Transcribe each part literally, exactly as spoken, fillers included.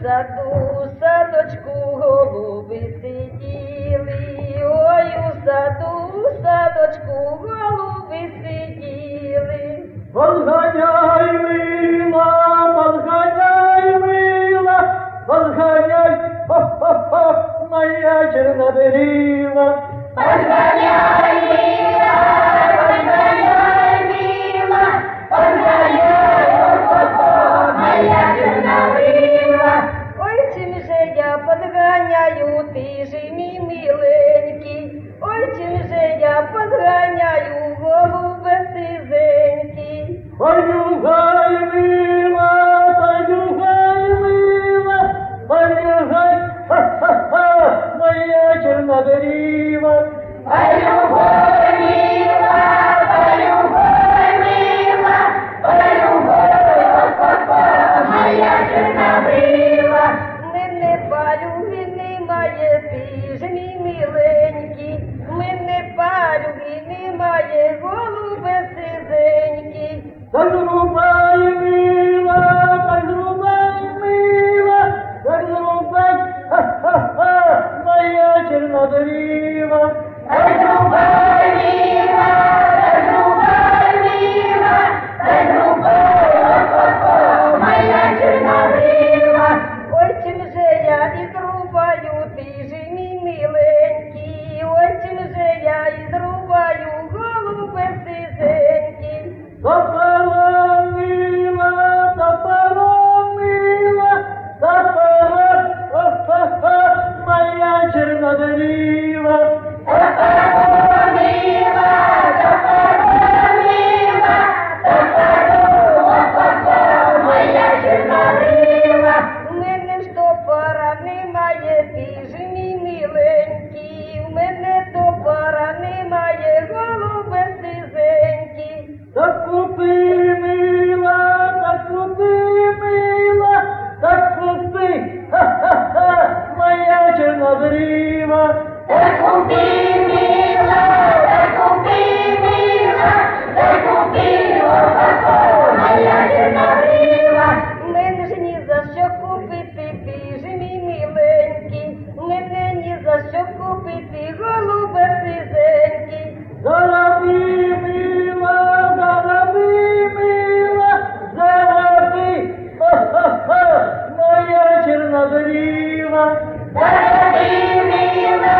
саду, садочку голуби сиділи, ой, у саду, садочку голуби сиділи. Подганяй, мила, подганяй, мила, подганяй, хо-хо-хо, моя чернобрива. Подганяй, мила, подганяй, мила, подганяй, хо-хо-хо, моя чернобрива. Ой, чим же я подганяю, ти ж мій миленький, ой, чим же я подганяю, голубе сизенький. Понюхай, мила, понюхай, мила, понюхай, ха-ха-ха, моя чернобрива. Понюхай, мила, понюхай, мила, понюхай, хо-хо-хо, моя чернобрива. Мене палюги немає, ти ж мій миленький, мене палюги немає, голубе сизенький. Зрубай, мила, зрубай, мила, зрубай, ха-ха-ха, моя чернобрива. Зрубай, мила, зрубай, мила, зрубай, хо-хо-хо, моя чернобрива. Ой, чим же я і зрубаю, ти ж мій миленький, ой, чим же я і зрубаю, голубе сизенький. Топором, мила, топором, мила, топором, ха-ха-ха, моя чернобрива. Топором, мила, топором, мила, топором, хо-хо-хо, моя чернобрива. У мене ж топора немає, ти ж мій миленький, у мене топора немає, голубе сизенький. Так купи, мила, так купи, мила, так купи, ха-ха-ха, моя чернобрива. Так купи, мила, так купи, мила, так купи, хо-хо-хо, моя чернобрива. Мене ж ні за що купити, ти ж мій миленький, мене ні за що купити, голубе сизенький. Зароби, мила, зароби, мила, зароби, ха-ха-ха, моя чернобрива. Зароби, мила,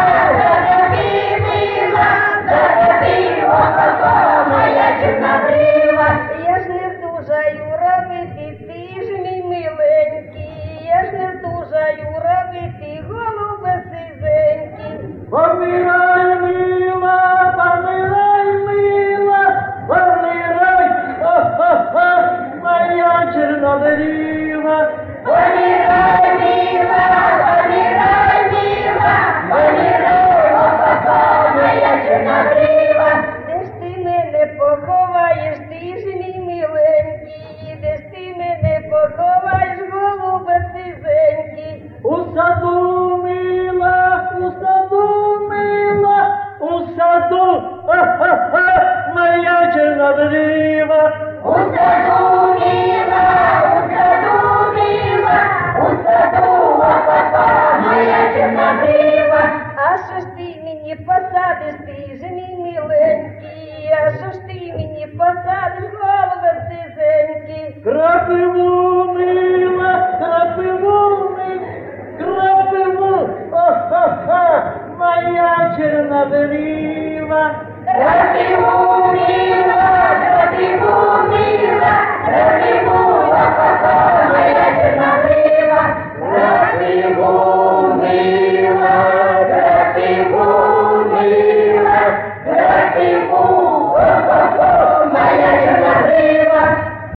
зароби, мила, зароби, хо-хо-хо, моя чернобрива. Я ж не здужаю робити, ти ж мій миленький, я ж не здужаю робити, голубе сизенький. Помирай, мила, помирай, мила, помирай, ха-ха-ха, моя чернобрива. Помирай, мила, помирай, мила, помирай, хо-хо-хо, моя чернобрива. Де ж ти мене поховаєш, ти ж мій миленький, де ж ти мене поховаєш, голубе сизенький. У саду, мила, у саду, мила, у саду, ха-ха-ха, моя чернобрива. У саду, мила, у саду, мила, у саду, хо-хо-хо, моя чернобрива. А що ж ти мені посадиш, ти ж мій миленький, а що ж ти мені посадиш, голубе сизенький. Крапиву, мила, крапиву, мила, крапиву, ха-ха-ха, моя чернобрива. Крапиву, мила,